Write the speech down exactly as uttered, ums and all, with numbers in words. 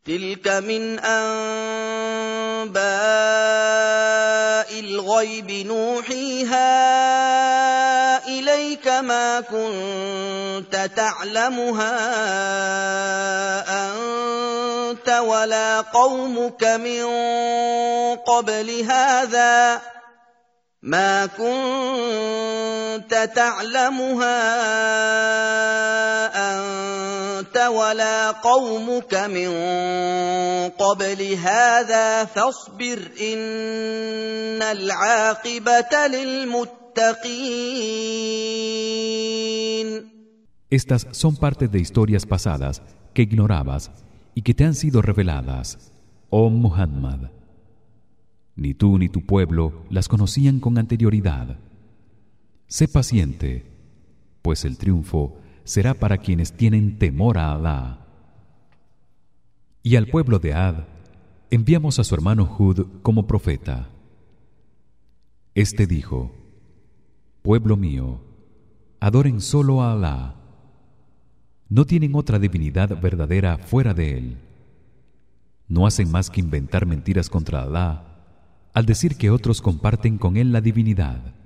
تلك من أنباء الغيب نوحيها إليك ما كنت تعلمها أنت ولا قومك من قبل هذا ما كنت تعلمها أنت ولا قومك من قبل هذا فاصبر إن العاقبة للمتقين. Estas son parte de historias pasadas que ignorabas y que te han sido reveladas, oh Muhammad. Ni tú ni tu pueblo las conocían con anterioridad. Sé paciente, pues el triunfo será para quienes tienen temor a Alá. Y al pueblo de Ad enviamos a su hermano Hud como profeta. Este dijo: Pueblo mío, adoren solo a Alá. No tienen otra divinidad verdadera fuera de él. No hacen más que inventar mentiras contra Alá al decir que otros comparten con él la divinidad.